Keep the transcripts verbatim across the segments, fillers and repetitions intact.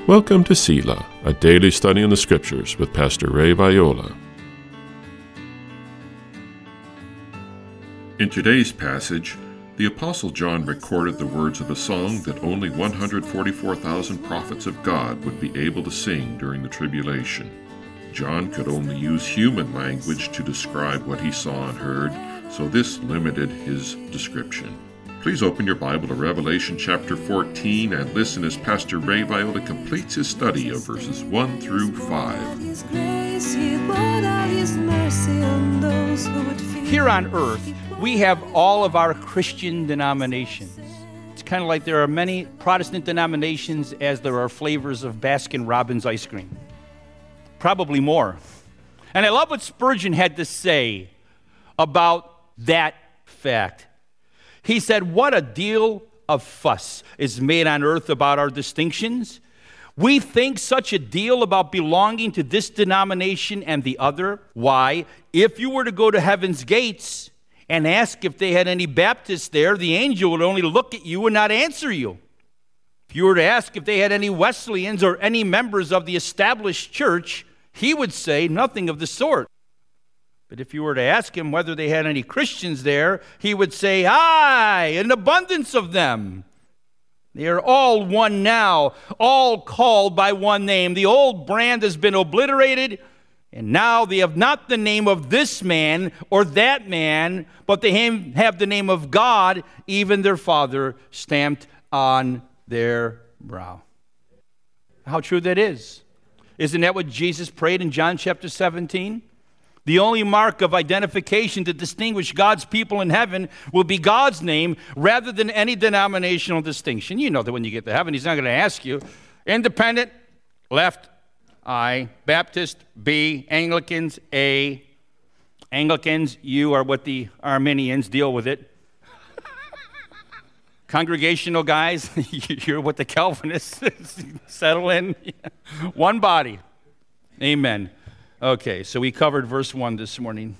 Welcome to Selah, a daily study in the Scriptures with Pastor Ray Viola. In today's passage, the Apostle John recorded the words of a song that only one hundred forty-four thousand prophets of God would be able to sing during the tribulation. John could only use human language to describe what he saw and heard, so this limited his description. Please open your Bible to Revelation chapter fourteen and listen as Pastor Ray Viola completes his study of verses one through five. Here on earth, we have all of our Christian denominations. It's kind of like there are many Protestant denominations as there are flavors of Baskin-Robbins ice cream. Probably more. And I love what Spurgeon had to say about that fact. He said, what a deal of fuss is made on earth about our distinctions. We think such a deal about belonging to this denomination and the other. Why? If you were to go to heaven's gates and ask if they had any Baptists there, the angel would only look at you and not answer you. If you were to ask if they had any Wesleyans or any members of the established church, he would say nothing of the sort. But if you were to ask him whether they had any Christians there, he would say, aye, an abundance of them. They are all one now, all called by one name. The old brand has been obliterated, and now they have not the name of this man or that man, but they have the name of God, even their Father, stamped on their brow. How true that is. Isn't that what Jesus prayed in John chapter seventeen? The only mark of identification to distinguish God's people in heaven will be God's name rather than any denominational distinction. You know that when you get to heaven, he's not going to ask you, independent, left, I, Baptist, B, Anglicans, A. Anglicans, you are what the Arminians deal with it. Congregational guys, you're what the Calvinists settle in. One body. Amen. Okay, so we covered verse one this morning.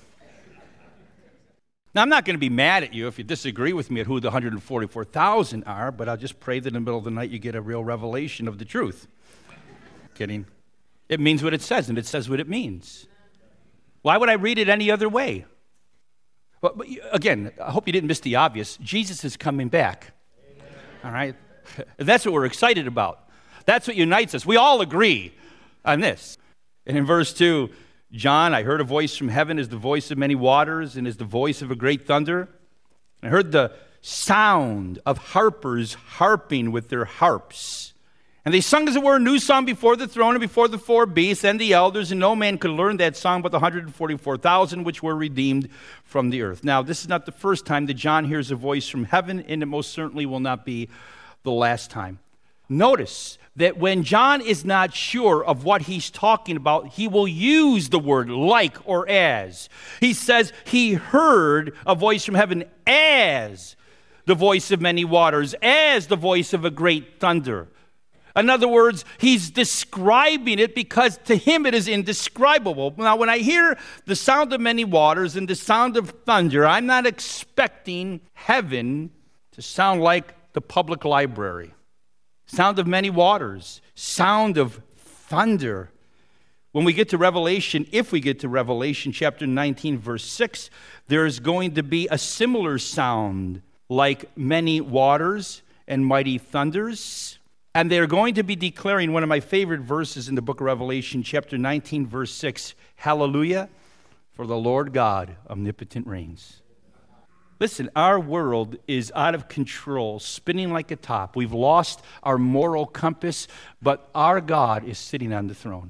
Now, I'm not going to be mad at you if you disagree with me at who the one hundred forty-four thousand are, but I'll just pray that in the middle of the night you get a real revelation of the truth. Kidding. It means what it says, and it says what it means. Why would I read it any other way? Well, but again, I hope you didn't miss the obvious. Jesus is coming back. Amen. All right? That's what we're excited about. That's what unites us. We all agree on this. And in verse two, John, I heard a voice from heaven as the voice of many waters and as the voice of a great thunder. I heard the sound of harpers harping with their harps. And they sung, as it were, a new song before the throne and before the four beasts and the elders, and no man could learn that song but the one hundred forty-four thousand which were redeemed from the earth. Now, this is not the first time that John hears a voice from heaven, and it most certainly will not be the last time. Notice that when John is not sure of what he's talking about, he will use the word like or as. He says he heard a voice from heaven as the voice of many waters, as the voice of a great thunder. In other words, he's describing it because to him it is indescribable. Now, when I hear the sound of many waters and the sound of thunder, I'm not expecting heaven to sound like the public library. Sound of many waters, sound of thunder. When we get to Revelation, if we get to Revelation chapter nineteen, verse six, there is going to be a similar sound like many waters and mighty thunders. And they're going to be declaring one of my favorite verses in the book of Revelation, chapter nineteen, verse six, hallelujah, for the Lord God omnipotent reigns. Listen, our world is out of control, spinning like a top. We've lost our moral compass, but our God is sitting on the throne.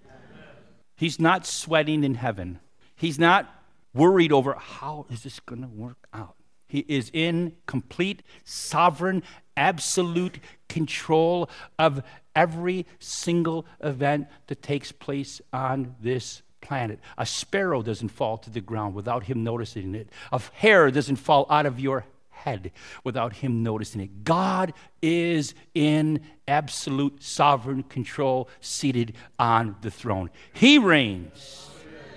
He's not sweating in heaven. He's not worried over how is this going to work out. He is in complete, sovereign, absolute control of every single event that takes place on this planet. A sparrow doesn't fall to the ground without him noticing it. A hair doesn't fall out of your head without him noticing it. God is in absolute sovereign control, seated on the throne. He reigns.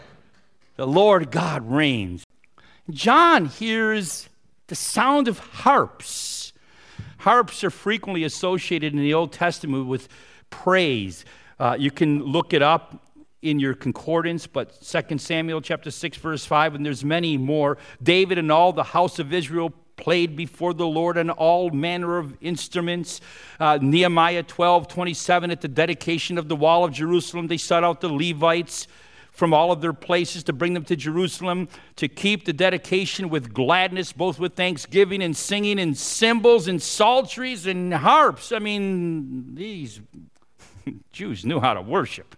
The Lord God reigns. John hears the sound of harps. Harps are frequently associated in the Old Testament with praise. Uh, you can look it up in your concordance, but Second Samuel chapter six, verse five, and there's many more. David and all the house of Israel played before the Lord on all manner of instruments. Uh, Nehemiah twelve, twenty-seven, at the dedication of the wall of Jerusalem, they sought out the Levites from all of their places to bring them to Jerusalem to keep the dedication with gladness, both with thanksgiving and singing and cymbals and psalteries and harps. I mean, these Jews knew how to worship.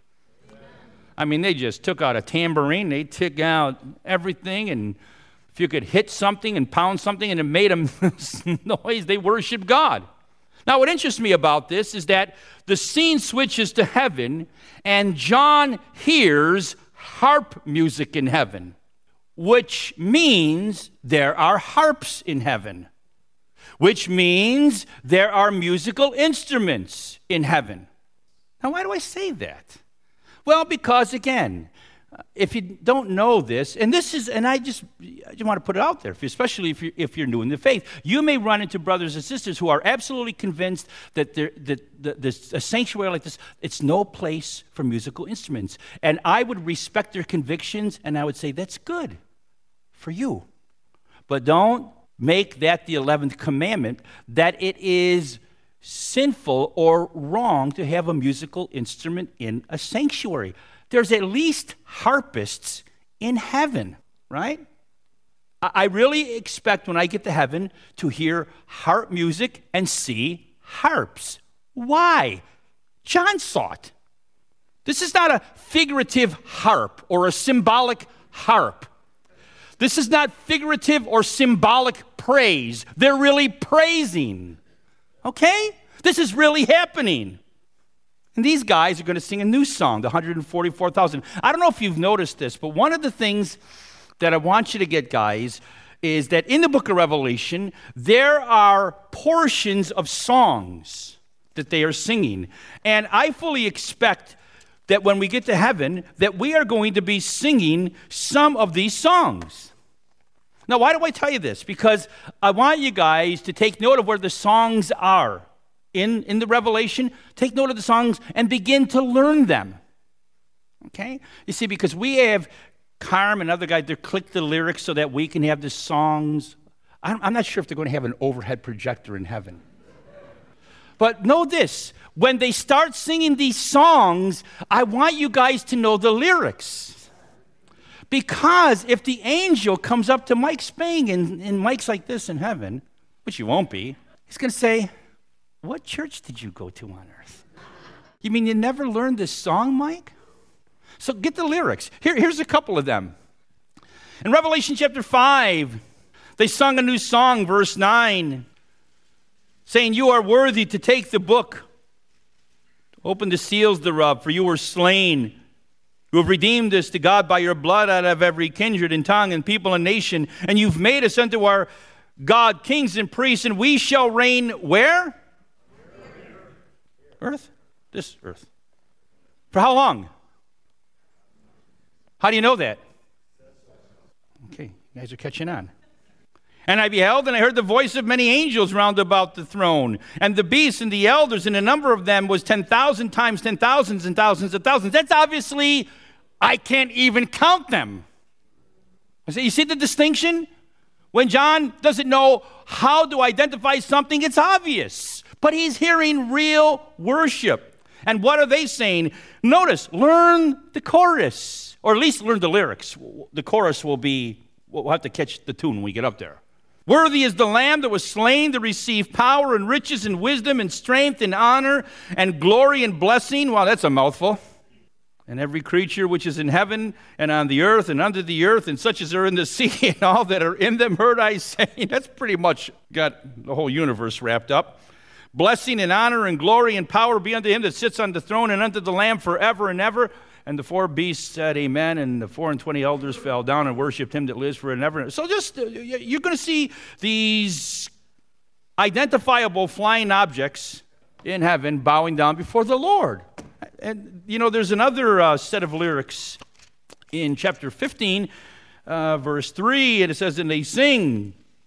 I mean, they just took out a tambourine, they took out everything, and if you could hit something and pound something and it made a noise, they worshiped God. Now, what interests me about this is that the scene switches to heaven, and John hears harp music in heaven, which means there are harps in heaven, which means there are musical instruments in heaven. Now, why do I say that? Well, because, again, if you don't know this, and this is, and I just, I just want to put it out there, especially if you're, if you're new in the faith, you may run into brothers and sisters who are absolutely convinced that, that, that this, a sanctuary like this, it's no place for musical instruments. And I would respect their convictions, and I would say, that's good for you. But don't make that the eleventh commandment, that it is sinful or wrong to have a musical instrument in a sanctuary. There's at least harpists in heaven, right? I really expect when I get to heaven to hear harp music and see harps. Why? John saw it. This is not a figurative harp or a symbolic harp. This is not figurative or symbolic praise. They're really praising. Okay? This is really happening. And these guys are going to sing a new song, the one hundred forty-four thousand. I don't know if you've noticed this, but one of the things that I want you to get, guys, is that in the book of Revelation, there are portions of songs that they are singing. And I fully expect that when we get to heaven, that we are going to be singing some of these songs. Now, why do I tell you this? Because I want you guys to take note of where the songs are. In, in the Revelation, take note of the songs and begin to learn them. Okay? You see, because we have Carm and other guys, they click the lyrics so that we can have the songs. I'm, I'm not sure if they're going to have an overhead projector in heaven. But know this, when they start singing these songs, I want you guys to know the lyrics. Because if the angel comes up to Mike Spang and, and Mike's like this in heaven, which he won't be, he's going to say, what church did you go to on earth? You mean you never learned this song, Mike? So get the lyrics. Here, here's a couple of them. In Revelation chapter five, they sung a new song, verse nine, saying, you are worthy to take the book, open the seals thereof, for you were slain. You have redeemed us to God by your blood out of every kindred and tongue and people and nation, and you've made us unto our God kings and priests, and we shall reign where? Earth? This earth. For how long? How do you know that? Okay, you guys are catching on. And I beheld, and I heard the voice of many angels round about the throne, and the beasts and the elders, and the number of them was ten thousand times ten thousands and thousands of thousands. That's obviously, I can't even count them. I say, you see the distinction? When John doesn't know how to identify something, it's obvious. But he's hearing real worship. And what are they saying? Notice, learn the chorus, or at least learn the lyrics. The chorus will be, we'll have to catch the tune when we get up there. Worthy is the Lamb that was slain to receive power and riches and wisdom and strength and honor and glory and blessing. Wow, that's a mouthful. And every creature which is in heaven and on the earth and under the earth and such as are in the sea and all that are in them heard I saying. That's pretty much got the whole universe wrapped up. Blessing and honor and glory and power be unto him that sits on the throne and unto the Lamb forever and ever. And the four beasts said amen, and the four and twenty elders fell down and worshipped him that lives forever and ever. So just, uh, you're going to see these identifiable flying objects in heaven bowing down before the Lord. And, you know, there's another uh, set of lyrics in chapter fifteen, uh, verse three, and it says, and they sing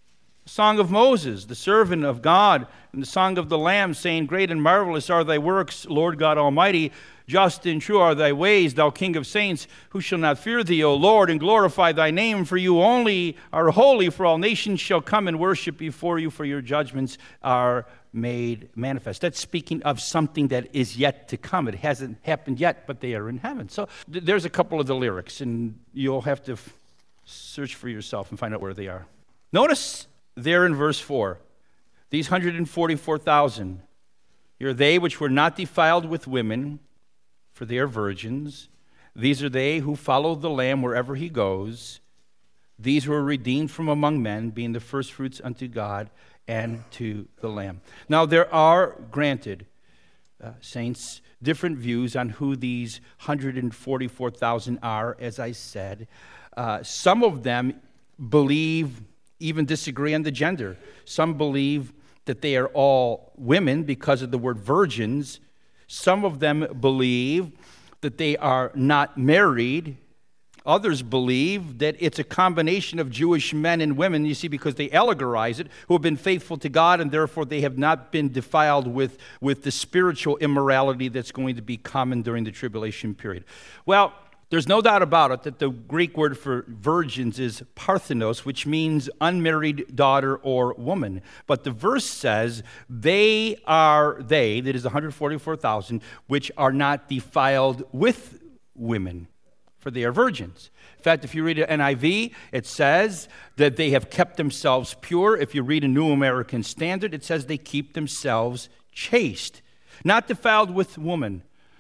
The song of Moses, the servant of God, and the song of the Lamb, saying, Great and marvelous are thy works, Lord God Almighty. Just and true are thy ways, thou King of saints. Who shall not fear thee, O Lord, and glorify thy name? For you only are holy, for all nations shall come and worship before you, for your judgments are made manifest. That's speaking of something that is yet to come. It hasn't happened yet, but they are in heaven. So th- there's a couple of the lyrics, and you'll have to f- search for yourself and find out where they are. Notice there in verse four, these one hundred forty-four thousand, here are they which were not defiled with women, for they are virgins. These are they who follow the Lamb wherever he goes. These were redeemed from among men, being the firstfruits unto God and to the Lamb. Now there are, granted, uh, saints, different views on who these one hundred forty-four thousand are, as I said. Uh, some of them believe, even disagree on the gender. Some believe that they are all women because of the word virgins. Some of them believe that they are not married. Others believe that it's a combination of Jewish men and women, you see, because they allegorize it, who have been faithful to God, and therefore they have not been defiled with, with the spiritual immorality that's going to be common during the tribulation period. Well, there's no doubt about it that the Greek word for virgins is parthenos, which means unmarried daughter or woman. But the verse says, they are they, that is one hundred forty-four thousand, which are not defiled with women, for they are virgins. In fact, if you read an N I V, it says that they have kept themselves pure. If you read a New American Standard, it says they keep themselves chaste, not defiled with woman.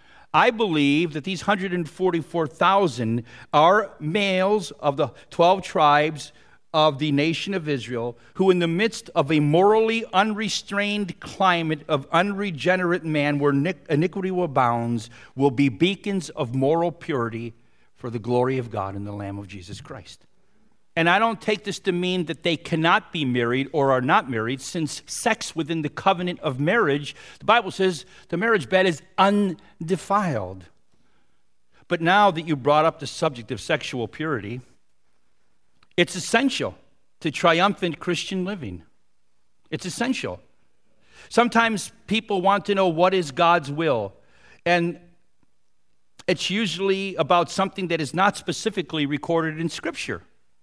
I believe that these one hundred forty-four thousand are males of the twelve tribes of the nation of Israel who, in the midst of a morally unrestrained climate of unregenerate man where iniquity abounds, will be beacons of moral purity for the glory of God and the Lamb of Jesus Christ. And I don't take this to mean that they cannot be married or are not married, since sex within the covenant of marriage, the Bible says the marriage bed is undefiled. But now that you brought up the subject of sexual purity, it's essential to triumphant Christian living. It's essential. Sometimes people want to know what is God's will, and it's usually about something that is not specifically recorded in Scripture.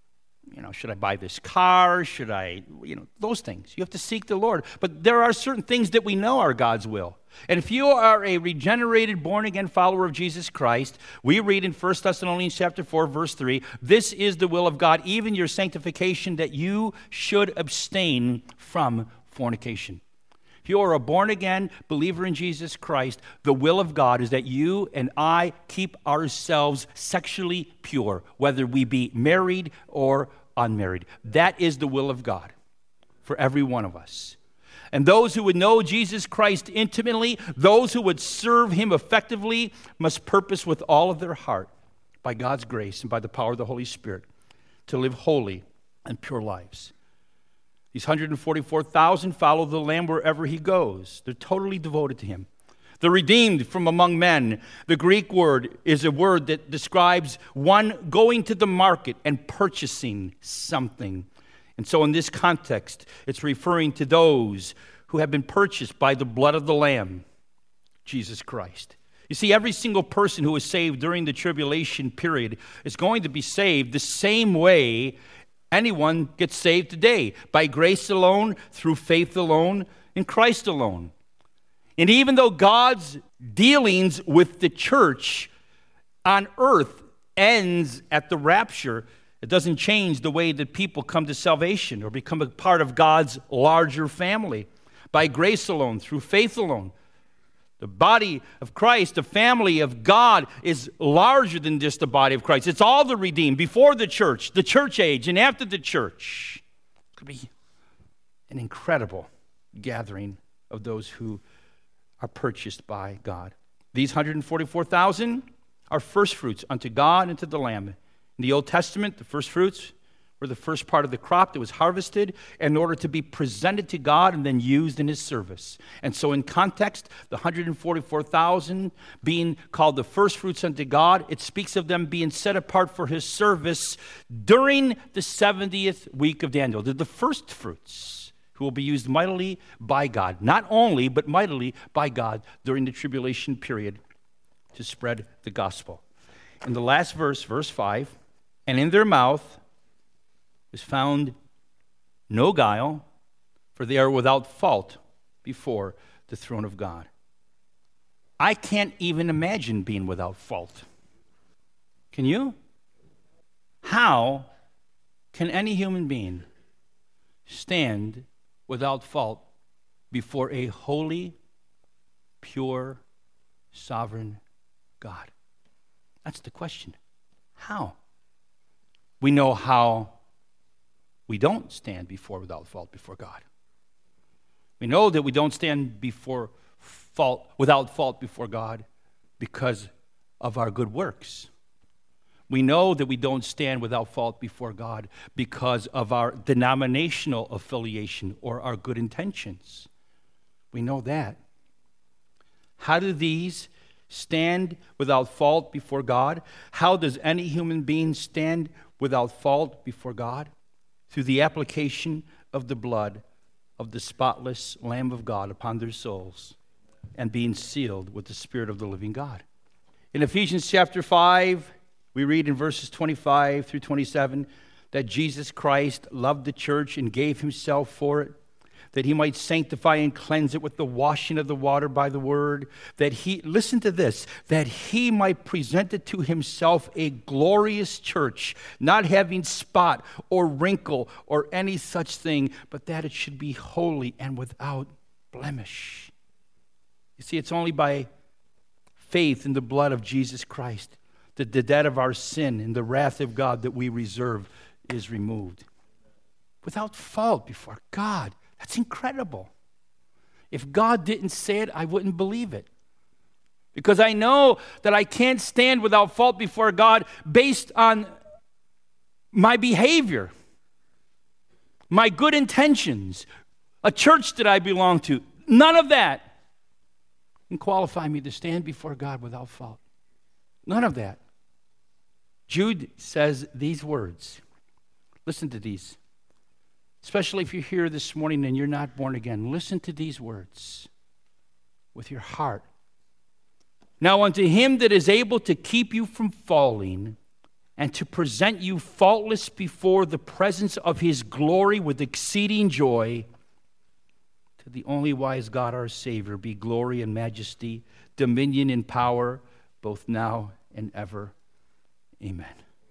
You know, should I buy this car? Should I, you know, those things. You have to seek the Lord. But there are certain things that we know are God's will. And if you are a regenerated, born-again follower of Jesus Christ, we read in First Thessalonians chapter four, verse three, this is the will of God, even your sanctification, that you should abstain from fornication. If you are a born-again believer in Jesus Christ, the will of God is that you and I keep ourselves sexually pure, whether we be married or unmarried. That is the will of God for every one of us. And those who would know Jesus Christ intimately, those who would serve him effectively, must purpose with all of their heart, by God's grace and by the power of the Holy Spirit, to live holy and pure lives. These one hundred forty-four thousand follow the Lamb wherever he goes. They're totally devoted to him. They're redeemed from among men. The Greek word is a word that describes one going to the market and purchasing something. And so in this context, it's referring to those who have been purchased by the blood of the Lamb, Jesus Christ. You see, every single person who is saved during the tribulation period is going to be saved the same way anyone gets saved today, by grace alone, through faith alone, in Christ alone. And even though God's dealings with the church on earth ends at the rapture, it doesn't change the way that people come to salvation or become a part of God's larger family. By grace alone, through faith alone. The body of Christ, the family of God, is larger than just the body of Christ. It's all the redeemed, before the church, the church age, and after the church. It could be an incredible gathering of those who are purchased by God. These one hundred forty-four thousand are first fruits unto God and to the Lamb. In the Old Testament, the first fruits or the first part of the crop that was harvested in order to be presented to God and then used in his service. And so in context, the one hundred forty-four thousand being called the first fruits unto God, it speaks of them being set apart for his service during the seventieth week of Daniel. They're the first fruits who will be used mightily by God, not only, but mightily by God during the tribulation period to spread the gospel. In the last verse, verse five, and in their mouth is found no guile, for they are without fault before the throne of God. I can't even imagine being without fault. Can you? How can any human being stand without fault before a holy, pure, sovereign God? That's the question. How? We know how we don't stand before without fault before God. We know that we don't stand before fault without fault before God because of our good works. We know that we don't stand without fault before God because of our denominational affiliation or our good intentions. We know that. How do these stand without fault before God? How does any human being stand without fault before God? Through the application of the blood of the spotless Lamb of God upon their souls and being sealed with the Spirit of the living God. In Ephesians chapter five, we read in verses twenty-five through twenty-seven that Jesus Christ loved the church and gave himself for it, that he might sanctify and cleanse it with the washing of the water by the word, that he, listen to this, that he might present it to himself a glorious church, not having spot or wrinkle or any such thing, but that it should be holy and without blemish. You see, it's only by faith in the blood of Jesus Christ that the debt of our sin and the wrath of God that we reserve is removed. Without fault before God. That's incredible. If God didn't say it, I wouldn't believe it. Because I know that I can't stand without fault before God based on my behavior, my good intentions, a church that I belong to. None of that can qualify me to stand before God without fault. None of that. Jude says these words. Listen to these. Especially if you're here this morning and you're not born again, listen to these words with your heart. Now unto him that is able to keep you from falling and to present you faultless before the presence of his glory with exceeding joy, to the only wise God our Savior be glory and majesty, dominion and power, both now and ever. Amen.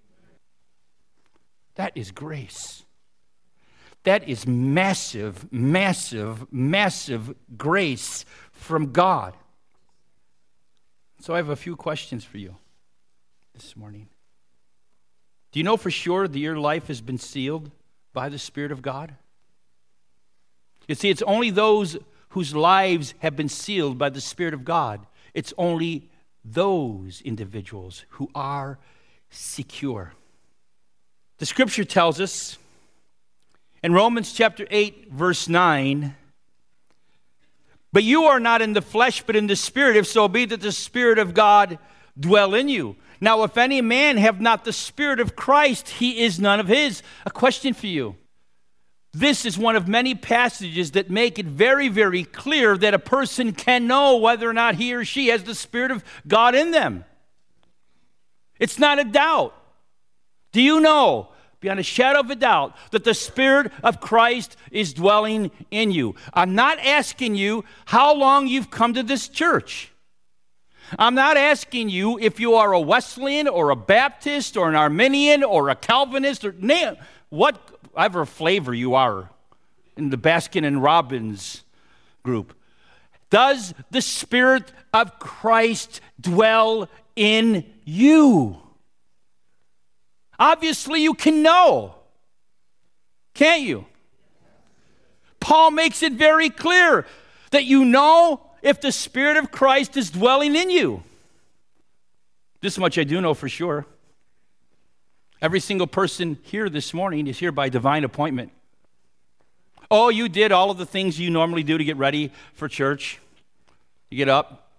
That is grace. That is massive, massive, massive grace from God. So I have a few questions for you this morning. Do you know for sure that your life has been sealed by the Spirit of God? You see, it's only those whose lives have been sealed by the Spirit of God. It's only those individuals who are secure. The Scripture tells us in Romans chapter eight, verse nine, but you are not in the flesh, but in the Spirit, if so be that the Spirit of God dwell in you. Now, if any man have not the Spirit of Christ, he is none of his. A question for you. This is one of many passages that make it very, very clear that a person can know whether or not he or she has the Spirit of God in them. It's not a doubt. Do you know, beyond a shadow of a doubt, that the Spirit of Christ is dwelling in you? I'm not asking you how long you've come to this church. I'm not asking you if you are a Wesleyan or a Baptist or an Arminian or a Calvinist or name whatever flavor you are in the Baskin and Robbins group. Does the Spirit of Christ dwell in you? Obviously, you can know. Can't you? Paul makes it very clear that you know if the Spirit of Christ is dwelling in you. This much I do know for sure. Every single person here this morning is here by divine appointment. Oh, you did all of the things you normally do to get ready for church. You get up,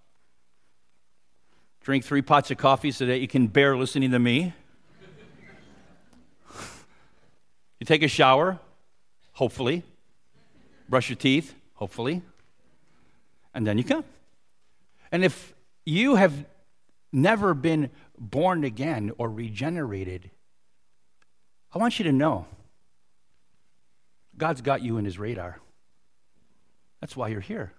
drink three pots of coffee so that you can bear listening to me. You take a shower, hopefully. Brush your teeth, hopefully. And then you come. And if you have never been born again or regenerated, I want you to know God's got you in his radar. That's why you're here.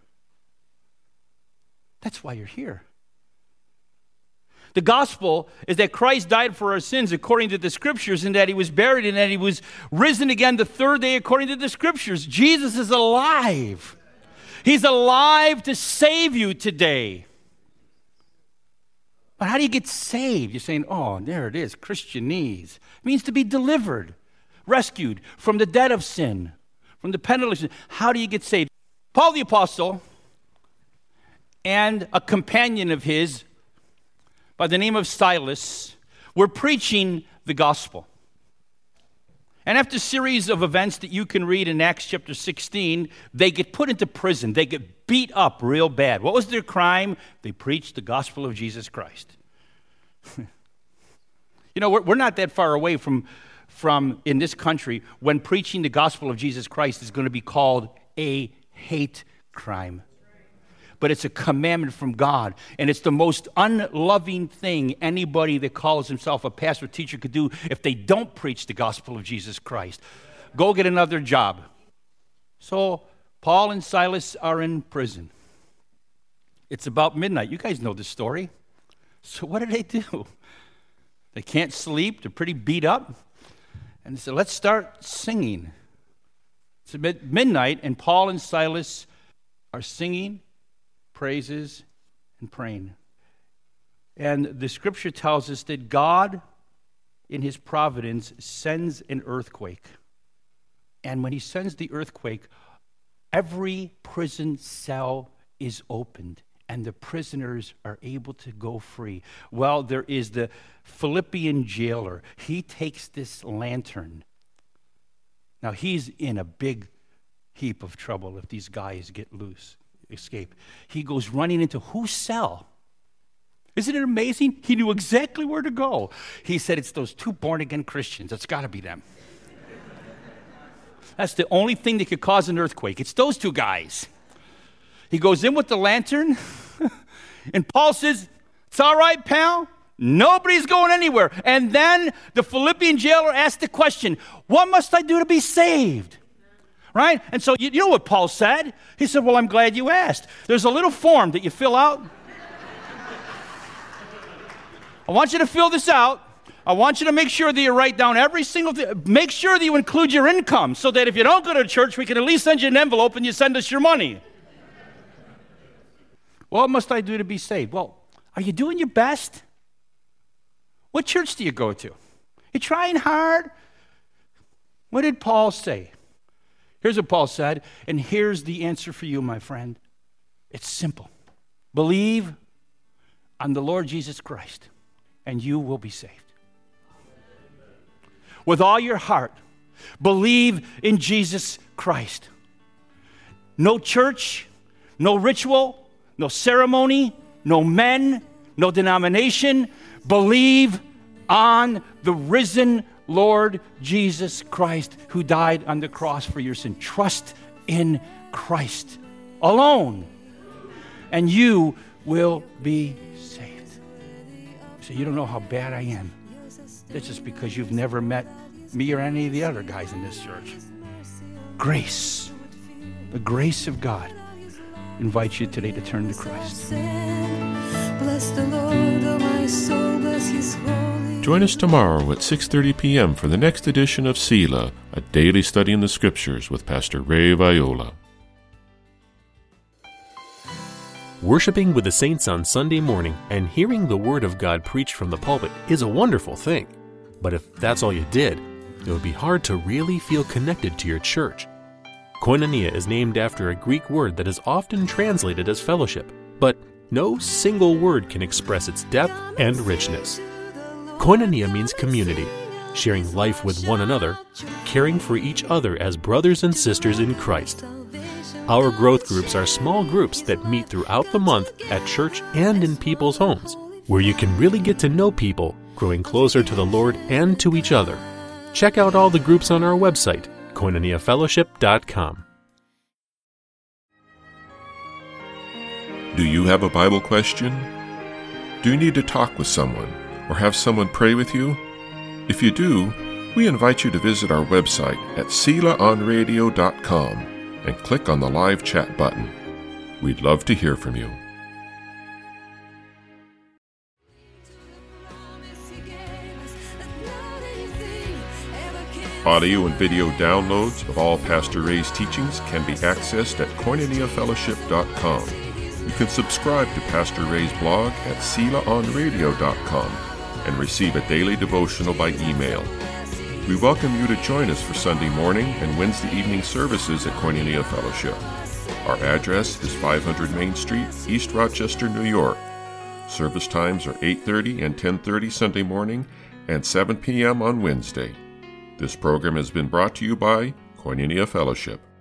That's why you're here. The gospel is that Christ died for our sins according to the scriptures, and that he was buried and that he was risen again the third day according to the scriptures. Jesus is alive. He's alive to save you today. But how do you get saved? You're saying, oh, there it is, Christianese. It means to be delivered, rescued from the debt of sin, from the penalty of sin. How do you get saved? Paul the Apostle and a companion of his by the name of Silas were preaching the gospel. And after a series of events that you can read in Acts chapter sixteen, they get put into prison. They get beat up real bad. What was their crime? They preached the gospel of Jesus Christ. You know, we're, we're not that far away from, from, in this country, when preaching the gospel of Jesus Christ is going to be called a hate crime. But it's a commandment from God, and it's the most unloving thing anybody that calls himself a pastor or teacher could do if they don't preach the gospel of Jesus Christ. Go get another job. So Paul and Silas are in prison. It's about midnight. You guys know the story. So what do they do? They can't sleep. They're pretty beat up. And they said, let's start singing. It's midnight, and Paul and Silas are singing praises and praying. And the scripture tells us that God, in his providence, sends an earthquake. And when he sends the earthquake, every prison cell is opened, and the prisoners are able to go free. Well, there is the Philippian jailer. He takes this lantern. Now, he's in a big heap of trouble if these guys get loose. Escape. He goes running into whose cell? Isn't it amazing? He knew exactly where to go. He said, it's those two born-again Christians. It's got to be them. That's the only thing that could cause an earthquake. It's those two guys. He goes in with the lantern, and Paul says, it's all right, pal. Nobody's going anywhere. And then the Philippian jailer asked the question, what must I do to be saved? Right? And so you, you know what Paul said? He said, well, I'm glad you asked. There's a little form that you fill out. I want you to fill this out. I want you to make sure that you write down every single thing. Make sure that you include your income so that if you don't go to church, we can at least send you an envelope and you send us your money. What must I do to be saved? Well, are you doing your best? What church do you go to? You trying hard? What did Paul say? Here's what Paul said, and here's the answer for you, my friend. It's simple. Believe on the Lord Jesus Christ, and you will be saved. With all your heart, believe in Jesus Christ. No church, no ritual, no ceremony, no men, no denomination. Believe on the risen Lord Jesus Christ, who died on the cross for your sin. Trust in Christ alone, and you will be saved. So you don't know how bad I am. That's just because you've never met me or any of the other guys in this church. Grace, the grace of God, invites you today to turn to Christ. Bless the Lord, oh my soul, bless his holy. Join us tomorrow at six thirty p.m. for the next edition of Selah, a daily study in the Scriptures with Pastor Ray Viola. Worshiping with the saints on Sunday morning and hearing the Word of God preached from the pulpit is a wonderful thing. But if that's all you did, it would be hard to really feel connected to your church. Koinonia is named after a Greek word that is often translated as fellowship, but no single word can express its depth and richness. Koinonia means community, sharing life with one another, caring for each other as brothers and sisters in Christ. Our growth groups are small groups that meet throughout the month at church and in people's homes, where you can really get to know people, growing closer to the Lord and to each other. Check out all the groups on our website, koinonia fellowship dot com. Do you have a Bible question? Do you need to talk with someone or have someone pray with you? If you do, we invite you to visit our website at sela on radio dot com and click on the live chat button. We'd love to hear from you. Audio and video downloads of all Pastor Ray's teachings can be accessed at koinonia fellowship dot com. You can subscribe to Pastor Ray's blog at sela on radio dot com and receive a daily devotional by email. We welcome you to join us for Sunday morning and Wednesday evening services at Koinonia Fellowship. Our address is five hundred Main Street, East Rochester, New York. Service times are eight thirty and ten thirty Sunday morning and seven p.m. on Wednesday. This program has been brought to you by Koinonia Fellowship.